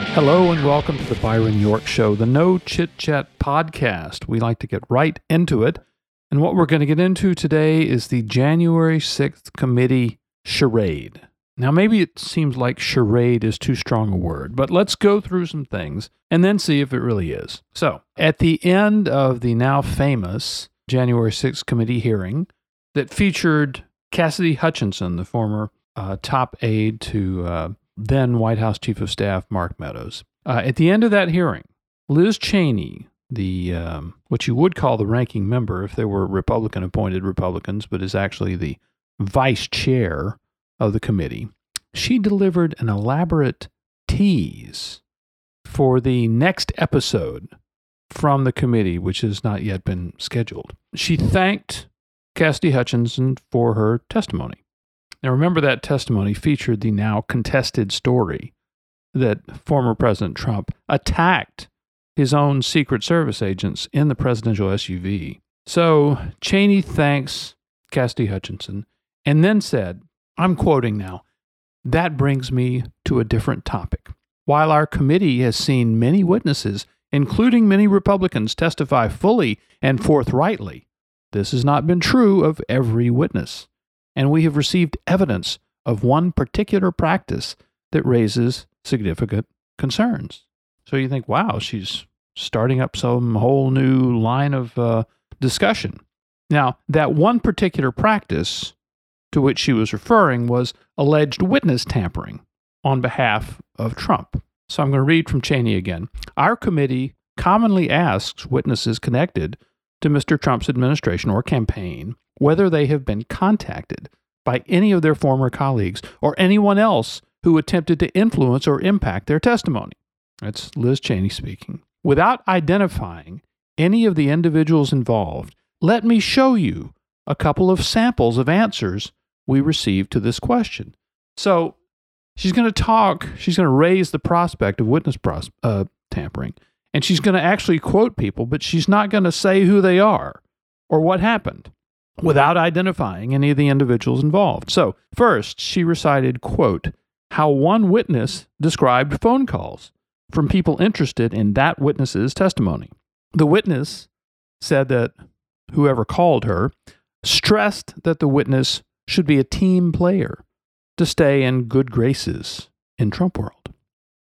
Hello and welcome to the Byron York Show, the No Chit Chat podcast. We like to get right into it. And what we're going to get into today is the January 6th committee charade. Now, maybe it seems like charade is too strong a word, but let's go through some things and then see if it really is. So, at the end of the now famous January 6th committee hearing that featured Cassidy Hutchinson, the former top aide to then White House Chief of Staff Mark Meadows. At the end of that hearing, Liz Cheney, the what you would call the ranking member if there were Republican-appointed Republicans, but is actually the vice chair of the committee, she delivered an elaborate tease for the next episode from the committee, which has not yet been scheduled. She thanked Cassidy Hutchinson for her testimony. Now, remember that testimony featured the now contested story that former President Trump attacked his own Secret Service agents in the presidential SUV. So Cheney thanks Cassidy Hutchinson and then said, I'm quoting now, "That brings me to a different topic. While our committee has seen many witnesses, including many Republicans, testify fully and forthrightly, this has not been true of every witness. And we have received evidence of one particular practice that raises significant concerns." So you think, wow, she's starting up some whole new line of discussion. Now, that one particular practice to which she was referring was alleged witness tampering on behalf of Trump. So I'm going to read from Cheney again. "Our committee commonly asks witnesses connected to Mr. Trump's administration or campaign whether they have been contacted by any of their former colleagues or anyone else who attempted to influence or impact their testimony." That's Liz Cheney speaking. "Without identifying any of the individuals involved, let me show you a couple of samples of answers we received to this question." So she's going to raise the prospect of witness tampering, and she's going to actually quote people, but she's not going to say who they are or what happened, without identifying any of the individuals involved. So first, she recited, quote, how one witness described phone calls from people interested in that witness's testimony. The witness said that whoever called her stressed that the witness should be a team player to stay in good graces in Trump world.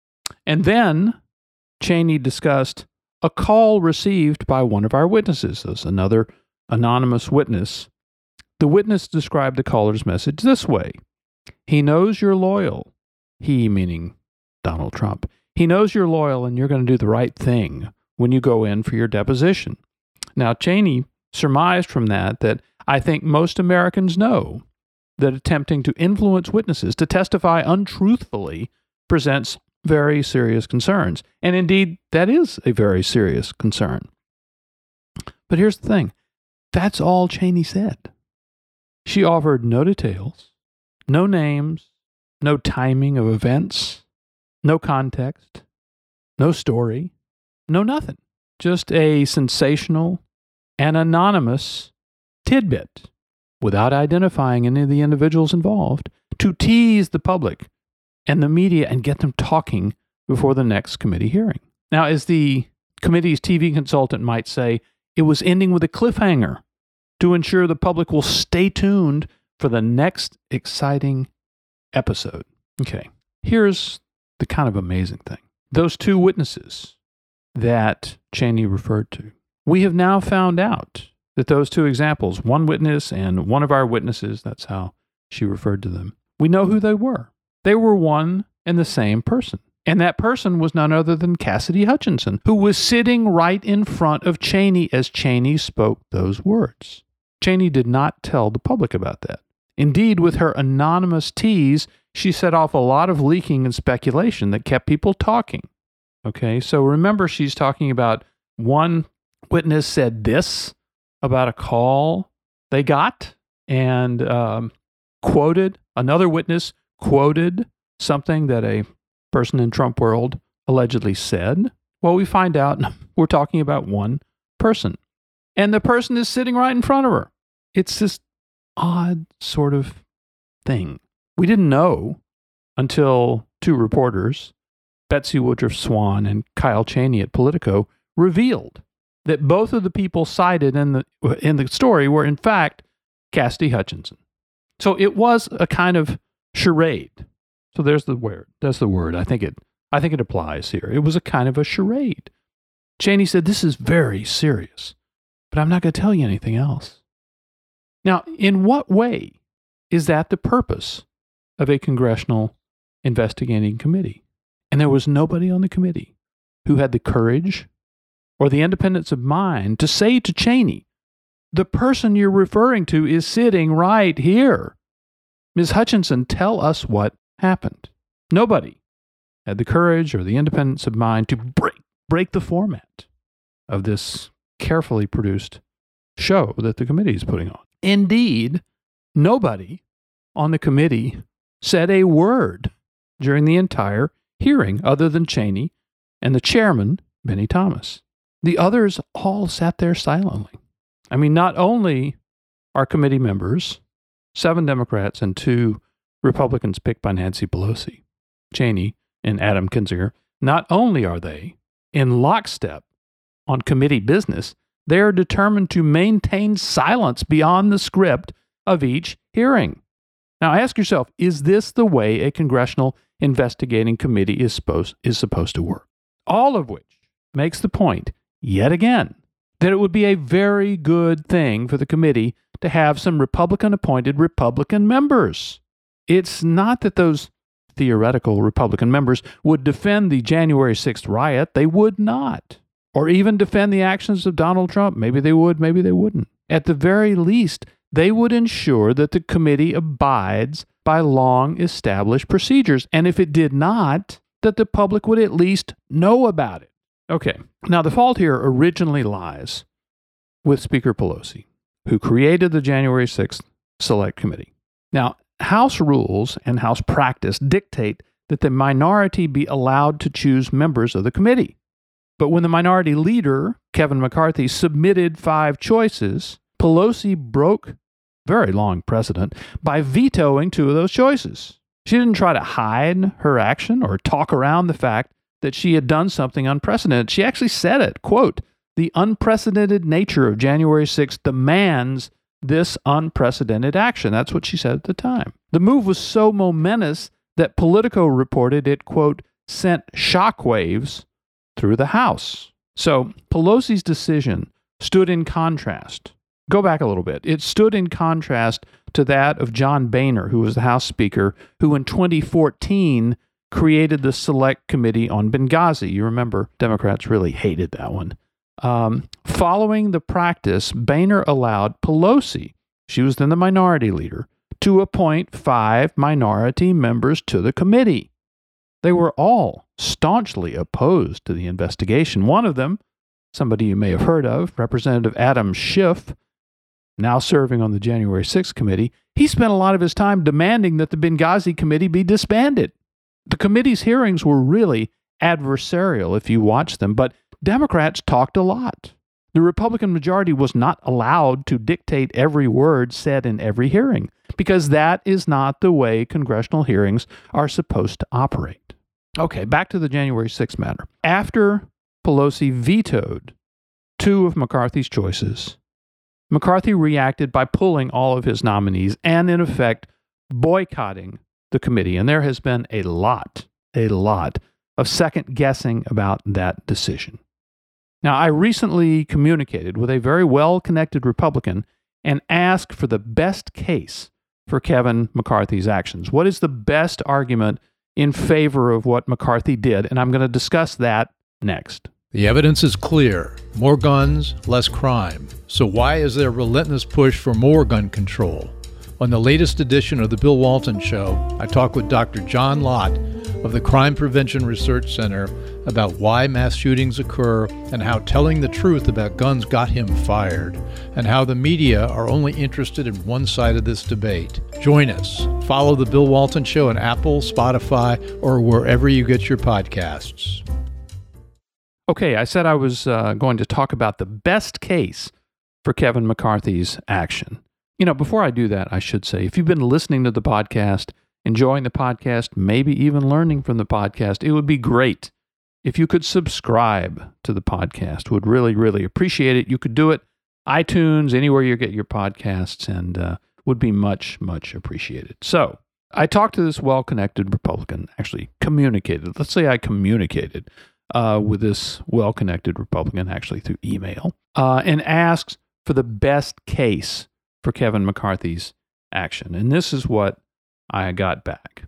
And then Cheney discussed a call received by one of our witnesses. There's another anonymous witness. The witness described the caller's message this way: "He knows you're loyal." He, meaning Donald Trump. "He knows you're loyal and you're going to do the right thing when you go in for your deposition." Now, Cheney surmised from that I think most Americans know that attempting to influence witnesses to testify untruthfully presents very serious concerns. And indeed, that is a very serious concern. But here's the thing. That's all Cheney said. She offered no details, no names, no timing of events, no context, no story, no nothing. Just a sensational and anonymous tidbit without identifying any of the individuals involved to tease the public and the media and get them talking before the next committee hearing. Now, as the committee's TV consultant might say, it was ending with a cliffhanger to ensure the public will stay tuned for the next exciting episode. Okay, here's the kind of amazing thing. Those two witnesses that Cheney referred to, we have now found out that those two examples, one witness and one of our witnesses, that's how she referred to them, we know who they were. They were one and the same person. And that person was none other than Cassidy Hutchinson, who was sitting right in front of Cheney as Cheney spoke those words. Cheney did not tell the public about that. Indeed, with her anonymous tease, she set off a lot of leaking and speculation that kept people talking. Okay, so remember, she's talking about one witness said this about a call they got and quoted, another witness quoted something that a person in Trump world allegedly said. Well, we find out we're talking about one person. And the person is sitting right in front of her. It's this odd sort of thing. We didn't know until two reporters Betsy Woodruff Swan and Kyle Cheney at Politico revealed that both of the people cited in the story were, in fact, Cassidy Hutchinson. So it was a kind of charade. So there's the word. That's the word. I think it applies here. It was a kind of a charade. Cheney said, "This is very serious, but I'm not going to tell you anything else." Now, in what way is that the purpose of a congressional investigating committee? And there was nobody on the committee who had the courage or the independence of mind to say to Cheney, "The person you're referring to is sitting right here. Ms. Hutchinson, tell us what happened." Nobody had the courage or the independence of mind to break the format of this carefully produced show that the committee is putting on. Indeed, nobody on the committee said a word during the entire hearing other than Cheney and the chairman, Benny Thomas. The others all sat there silently. I mean, not only are committee members, 7 Democrats and 2 Republicans picked by Nancy Pelosi, Cheney and Adam Kinzinger, not only are they in lockstep on committee business, they are determined to maintain silence beyond the script of each hearing. Now ask yourself, is this the way a congressional investigating committee is supposed to work? All of which makes the point, yet again, that it would be a very good thing for the committee to have some Republican-appointed Republican members. It's not that those theoretical Republican members would defend the January 6th riot. They would not. Or even defend the actions of Donald Trump. Maybe they would, maybe they wouldn't. At the very least, they would ensure that the committee abides by long-established procedures. And if it did not, that the public would at least know about it. Okay, now the fault here originally lies with Speaker Pelosi, who created the January 6th Select Committee. Now, House rules and House practice dictate that the minority be allowed to choose members of the committee. But when the minority leader, Kevin McCarthy, submitted 5 choices, Pelosi broke very long precedent by vetoing 2 of those choices. She didn't try to hide her action or talk around the fact that she had done something unprecedented. She actually said it, quote, "The unprecedented nature of January 6th demands this unprecedented action." That's what she said at the time. The move was so momentous that Politico reported it, quote, "sent shockwaves through the House." So Pelosi's decision stood in contrast. Go back a little bit. It stood in contrast to that of John Boehner, who was the House Speaker, who in 2014 created the Select Committee on Benghazi. You remember, Democrats really hated that one. Following the practice, Boehner allowed Pelosi, she was then the minority leader, to appoint 5 minority members to the committee. They were all staunchly opposed to the investigation. One of them, somebody you may have heard of, Representative Adam Schiff, now serving on the January 6th committee, he spent a lot of his time demanding that the Benghazi committee be disbanded. The committee's hearings were really adversarial if you watch them, but Democrats talked a lot. The Republican majority was not allowed to dictate every word said in every hearing, because that is not the way congressional hearings are supposed to operate. Okay, back to the January 6th matter. After Pelosi vetoed 2 of McCarthy's choices, McCarthy reacted by pulling all of his nominees and, in effect, boycotting the committee. And there has been a lot of second guessing about that decision. Now, I recently communicated with a very well-connected Republican and asked for the best case for Kevin McCarthy's actions. What is the best argument in favor of what McCarthy did? And I'm going to discuss that next. The evidence is clear. More guns, less crime. So why is there a relentless push for more gun control? On the latest edition of The Bill Walton Show, I talk with Dr. John Lott of the Crime Prevention Research Center about why mass shootings occur and how telling the truth about guns got him fired, and how the media are only interested in one side of this debate. Join us. Follow The Bill Walton Show on Apple, Spotify, or wherever you get your podcasts. Okay, I said I was going to talk about the best case for Kevin McCarthy's action. You know, before I do that, I should say, if you've been listening to the podcast enjoying the podcast, maybe even learning from the podcast, it would be great if you could subscribe to the podcast. Would really, really appreciate it. You could do it iTunes, anywhere you get your podcasts, and would be much, much appreciated. So I talked to this well-connected Republican, actually communicated. Let's say I communicated with this well-connected Republican, actually through email, and asked for the best case for Kevin McCarthy's action. And this is what I got back.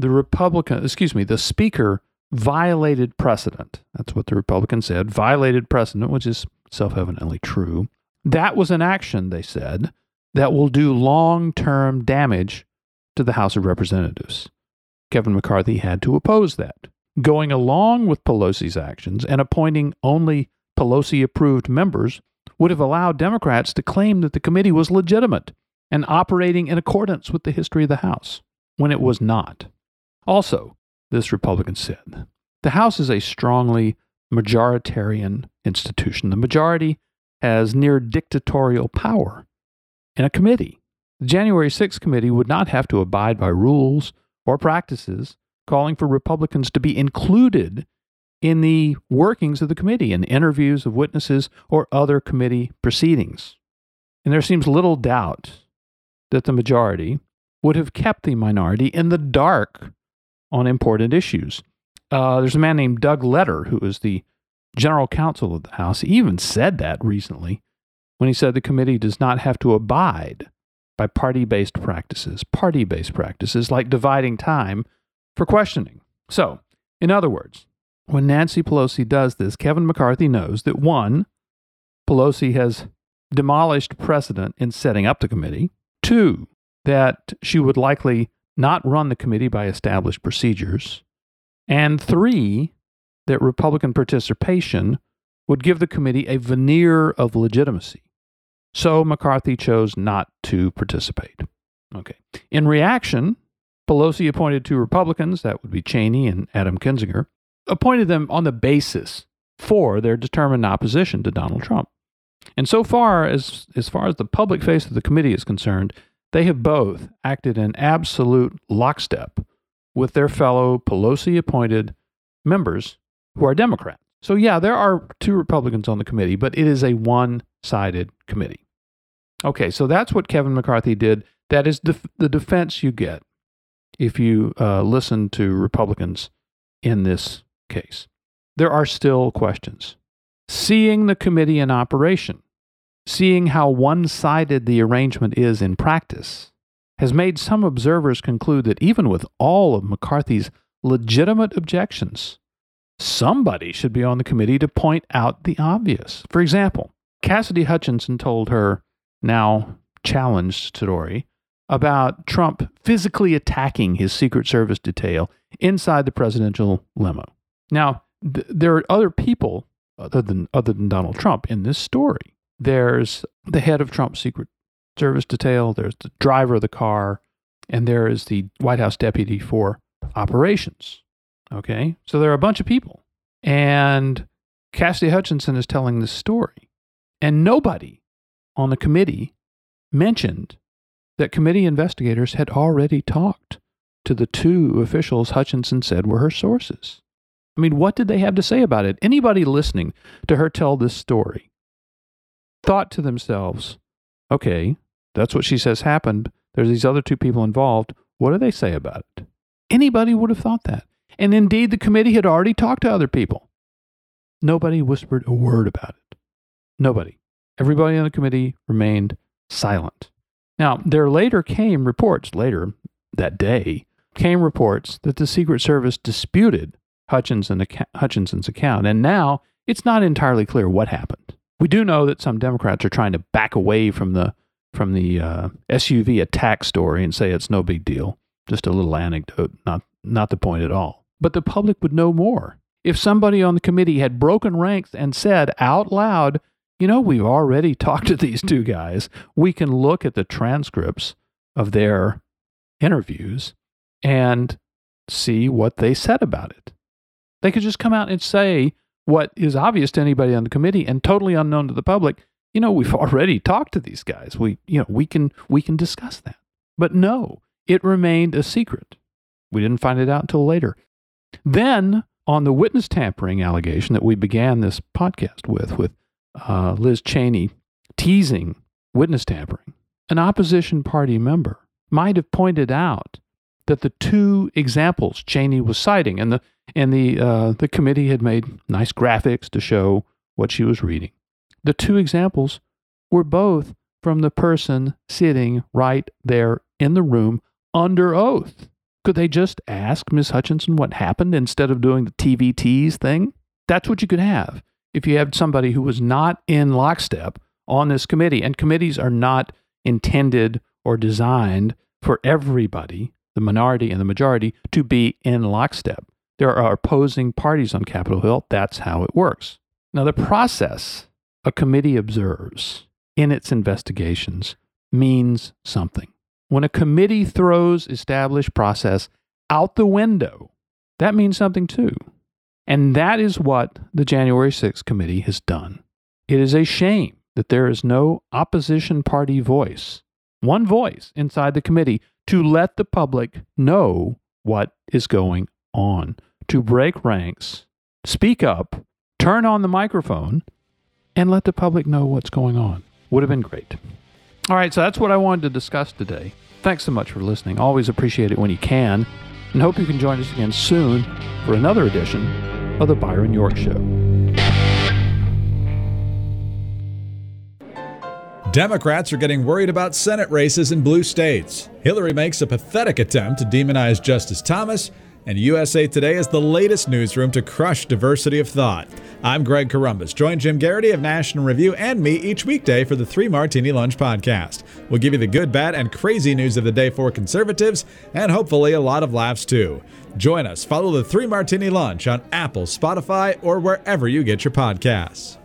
The Speaker violated precedent. That's what the Republican said. Violated precedent, which is self-evidently true. That was an action, they said, that will do long-term damage to the House of Representatives. Kevin McCarthy had to oppose that. Going along with Pelosi's actions and appointing only Pelosi-approved members would have allowed Democrats to claim that the committee was legitimate and operating in accordance with the history of the House, when it was not. Also, this Republican said, the House is a strongly majoritarian institution. The majority has near dictatorial power in a committee. The January 6th committee would not have to abide by rules or practices calling for Republicans to be included in the workings of the committee and interviews of witnesses or other committee proceedings. And there seems little doubt that the majority would have kept the minority in the dark on important issues. There's a man named Doug Letter, who is the general counsel of the House. He even said that recently when he said the committee does not have to abide by party-based practices like dividing time for questioning. So, in other words, when Nancy Pelosi does this, Kevin McCarthy knows that 1, Pelosi has demolished precedent in setting up the committee. 2, that she would likely not run the committee by established procedures. And 3, that Republican participation would give the committee a veneer of legitimacy. So McCarthy chose not to participate. Okay. In reaction, Pelosi appointed 2 Republicans, that would be Cheney and Adam Kinzinger, appointed them on the basis for their determined opposition to Donald Trump. And so far as the public face of the committee is concerned, they have both acted in absolute lockstep with their fellow Pelosi-appointed members who are Democrats. So yeah, there are 2 Republicans on the committee, but it is a one-sided committee. Okay, so that's what Kevin McCarthy did. That is the defense you get if you listen to Republicans in this case. There are still questions. Seeing the committee in operation, seeing how one-sided the arrangement is in practice, has made some observers conclude that even with all of McCarthy's legitimate objections, somebody should be on the committee to point out the obvious. For example, Cassidy Hutchinson told her now challenged story about Trump physically attacking his Secret Service detail inside the presidential limo. Now, there are other people other than Donald Trump in this story. There's the head of Trump's Secret Service detail, there's the driver of the car, and there is the White House deputy for operations. Okay? So there are a bunch of people. And Cassidy Hutchinson is telling this story. And nobody on the committee mentioned that committee investigators had already talked to the 2 officials Hutchinson said were her sources. I mean, what did they have to say about it? Anybody listening to her tell this story thought to themselves, okay, that's what she says happened. There's these other 2 people involved. What do they say about it? Anybody would have thought that. And indeed, the committee had already talked to other people. Nobody whispered a word about it. Nobody. Everybody on the committee remained silent. Now, there later came reports, later that day, came reports that the Secret Service disputed Hutchinson's account, and now it's not entirely clear what happened. We do know that some Democrats are trying to back away from the SUV attack story and say it's no big deal, just a little anecdote, not the point at all. But the public would know more if somebody on the committee had broken ranks and said out loud, you know, we've already talked to these 2 guys. We can look at the transcripts of their interviews and see what they said about it. They could just come out and say what is obvious to anybody on the committee and totally unknown to the public. You know, we've already talked to these guys. We can discuss that. But no, it remained a secret. We didn't find it out until later. Then, on the witness tampering allegation that we began this podcast with Liz Cheney teasing witness tampering, an opposition party member might have pointed out that the two examples Cheney was citing, and the committee had made nice graphics to show what she was reading. The two examples were both from the person sitting right there in the room under oath. Could they just ask Ms. Hutchinson what happened instead of doing the TV tease thing? That's what you could have if you had somebody who was not in lockstep on this committee. And committees are not intended or designed for everybody, the minority and the majority, to be in lockstep. There are opposing parties on Capitol Hill. That's how it works. Now, the process a committee observes in its investigations means something. When a committee throws established process out the window, that means something too. And that is what the January 6th committee has done. It is a shame that there is no opposition party voice, one voice inside the committee to let the public know what is going on, to break ranks, speak up, turn on the microphone, and let the public know what's going on. Would have been great. All right, so that's what I wanted to discuss today. Thanks so much for listening. Always appreciate it when you can, and hope you can join us again soon for another edition of The Byron York Show. Democrats are getting worried about Senate races in blue states. Hillary makes a pathetic attempt to demonize Justice Thomas, and USA Today is the latest newsroom to crush diversity of thought. I'm Greg Corombos. Join Jim Garrity of National Review and me each weekday for the 3 Martini Lunch podcast. We'll give you the good, bad, and crazy news of the day for conservatives, and hopefully a lot of laughs too. Join us. Follow the 3 Martini Lunch on Apple, Spotify, or wherever you get your podcasts.